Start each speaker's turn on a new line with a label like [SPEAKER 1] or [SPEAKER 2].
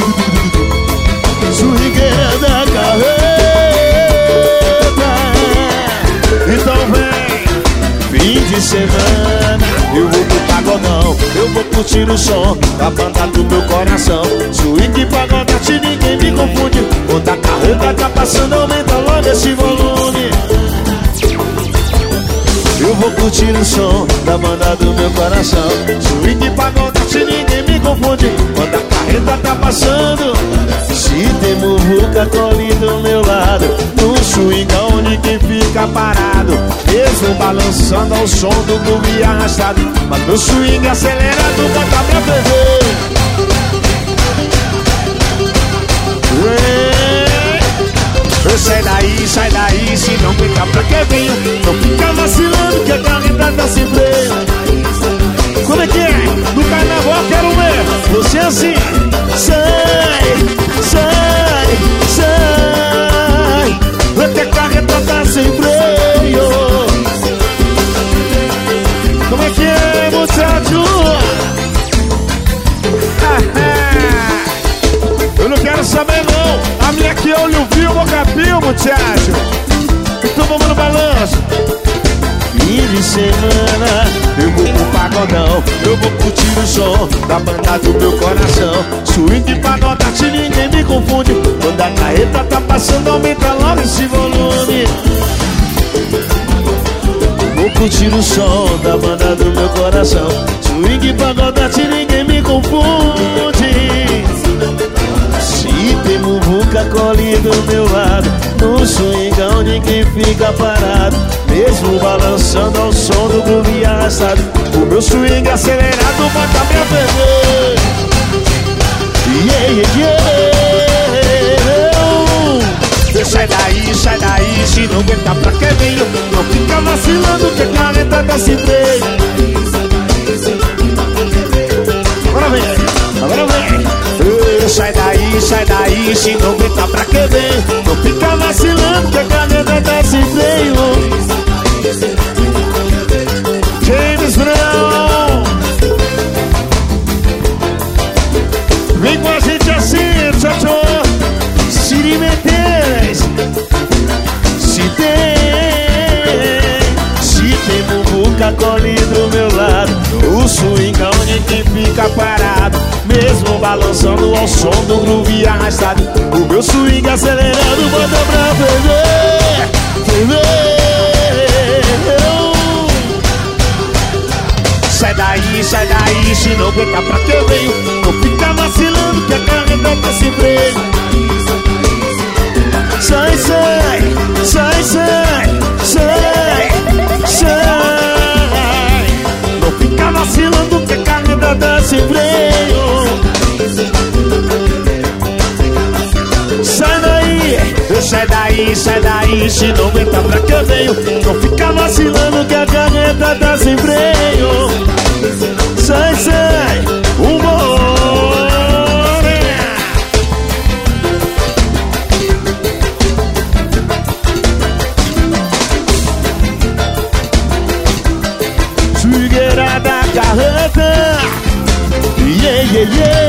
[SPEAKER 1] Swingueira da carreta. Então vem, fim de semana, eu vou pro pagodão, eu vou curtir o som da banda do meu coração. Swing e pagodate, ninguém me confunde. Quando a carreta tá passando, aumenta logo esse volume. Eu vou curtir o som da banda do meu coração. Swing e pagodate, ninguém me confunde. Quando a carreta tá passando, se tem muvuca, colhe do meu lado. No swingão ninguém fica parado, mesmo balançando ao som do groove arrastado. Mas no swing acelerado, bota pra ferver. Sai daí, se não fica pra que venho. Não fica vacilando que a carreta tá sem freio. Como é que é? No carnaval quero ver você assim. Sai, sai, sai, porque a carreta tá sem freio. Como é que é, muchacho? Eu não quero saber não. A minha que olho viu, boca viu, muchacho. Então vamos no balanço. Fim de semana, eu vou pro pagodão, eu vou curtir o som da banda do meu coração. Swing e pagodate, ninguém me confunde. Quando a carreta tá passando, aumenta logo esse volume. Vou curtir o som da banda do meu coração. Swing e pagodate, ninguém me confunde. Se tem muvuca, colhe do meu lado. No swingão ninguém fica parado, mesmo balançando ao som do groove arrastado. O meu swing acelerado bota pra ferver. Yeah, yeah, yeah. Sai daí, se não aguentar pra que venho. Não fica vacilando que a carreta tá sem freio. Agora vem. Sai daí, se não aguentar pra que vem. Não fica vacilando que a caneta tá sem freio. James Brown, vem com a gente assim, tchau. Siri Mendes. Se tem muvuca, colhe do meu lado. O swingão ninguém fica parado, mesmo balançando ao som do groove arrastado. O meu swing acelerado bota pra ferver. Sai daí, se não aguentar pra que eu venho. Não fica vacilando que a carreta tá sem freio. Sai, não fica vacilando que a carreta tá sem freio. Sai daí, se não aguentar pra que eu venho. Não fica vacilando que a carreta tá sem freio. Sai, Swingueira da carreta. Yeah, yeah, yeah.